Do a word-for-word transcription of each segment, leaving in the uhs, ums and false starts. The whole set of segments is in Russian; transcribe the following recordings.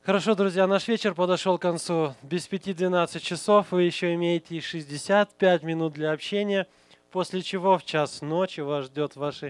Хорошо, друзья, наш вечер подошел к концу. Без пяти двенадцать часов вы еще имеете шестьдесят пять минут для общения, после чего в час ночи вас ждет ваши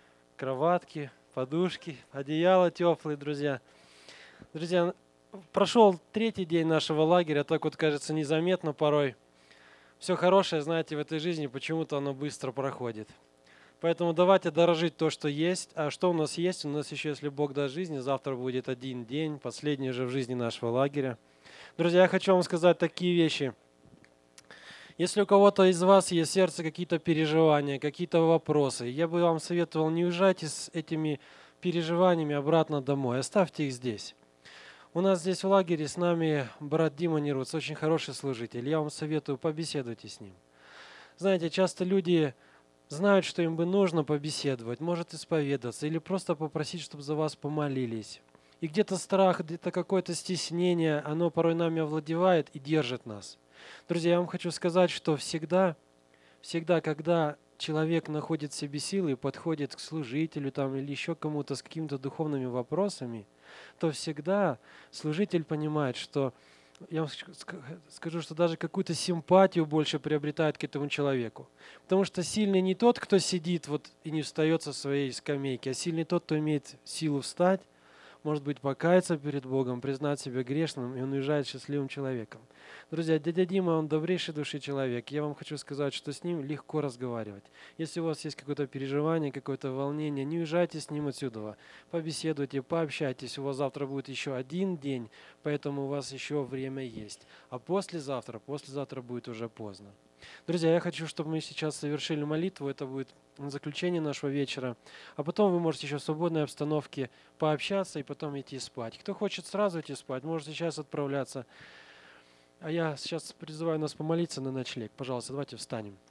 кроватки, подушки, одеяло теплые, друзья. Друзья, прошел третий день нашего лагеря, так вот кажется незаметно порой. Все хорошее, знаете, в этой жизни почему-то оно быстро проходит. Поэтому давайте дорожить то, что есть. А что у нас есть? У нас еще, если Бог даст жизни, завтра будет один день, последний же в жизни нашего лагеря. Друзья, я хочу вам сказать такие вещи. Если у кого-то из вас есть в сердце какие-то переживания, какие-то вопросы, я бы вам советовал, не уезжайте с этими переживаниями обратно домой, оставьте их здесь. У нас здесь в лагере с нами брат Дима Неруц, очень хороший служитель. Я вам советую, побеседуйте с ним. Знаете, часто люди знают, что им бы нужно побеседовать, может исповедаться или просто попросить, чтобы за вас помолились. И где-то страх, где-то какое-то стеснение, оно порой нами овладевает и держит нас. Друзья, я вам хочу сказать, что всегда, всегда, когда человек находит в себе силы и подходит к служителю там, или еще кому-то с какими-то духовными вопросами, то всегда служитель понимает, что я вам скажу, что даже какую-то симпатию больше приобретает к этому человеку. Потому что сильный не тот, кто сидит вот и не встает со своей скамейки, а сильный тот, кто имеет силу встать, может быть, покаяться перед Богом, признать себя грешным, и он уезжает счастливым человеком. Друзья, дядя Дима, он добрейший души человек. Я вам хочу сказать, что с ним легко разговаривать. Если у вас есть какое-то переживание, какое-то волнение, не уезжайте с ним отсюда. Побеседуйте, пообщайтесь. У вас завтра будет еще один день, поэтому у вас еще время есть. А послезавтра, послезавтра будет уже поздно. Друзья, я хочу, чтобы мы сейчас совершили молитву. Это будет заключение нашего вечера. А потом вы можете еще в свободной обстановке пообщаться и потом идти спать. Кто хочет сразу идти спать, может сейчас отправляться. А я сейчас призываю нас помолиться на ночлег. Пожалуйста, давайте встанем.